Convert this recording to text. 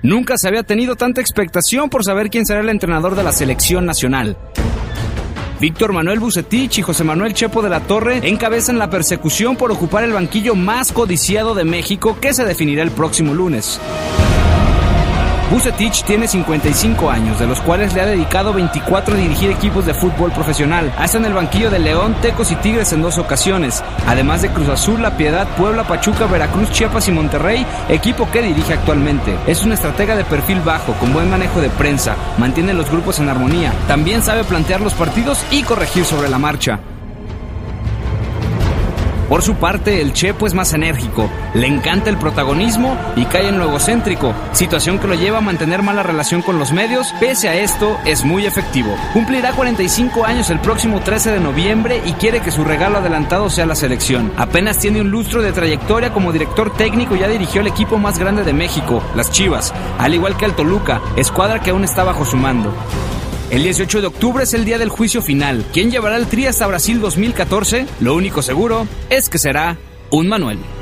Nunca se había tenido tanta expectación por saber quién será el entrenador de la selección nacional. Víctor Manuel Vucetich y José Manuel Chepo de la Torre encabezan la persecución por ocupar el banquillo más codiciado de México, que se definirá el próximo lunes. Vucetich tiene 55 años, de los cuales le ha dedicado 24 a dirigir equipos de fútbol profesional. Ha estado en el banquillo de León, Tecos y Tigres en 2 ocasiones, además de Cruz Azul, La Piedad, Puebla, Pachuca, Veracruz, Chiapas y Monterrey, equipo que dirige actualmente. Es un estratega de perfil bajo, con buen manejo de prensa, mantiene los grupos en armonía, también sabe plantear los partidos y corregir sobre la marcha. Por su parte, el Chepo es más enérgico, le encanta el protagonismo y cae en lo egocéntrico, situación que lo lleva a mantener mala relación con los medios. Pese a esto, es muy efectivo. Cumplirá 45 años el próximo 13 de noviembre y quiere que su regalo adelantado sea la selección. Apenas tiene un lustro de trayectoria como director técnico y ya dirigió el equipo más grande de México, las Chivas, al igual que el Toluca, escuadra que aún está bajo su mando. El 18 de octubre es el día del juicio final. ¿Quién llevará el Tri hasta Brasil 2014? Lo único seguro es que será un Manuel.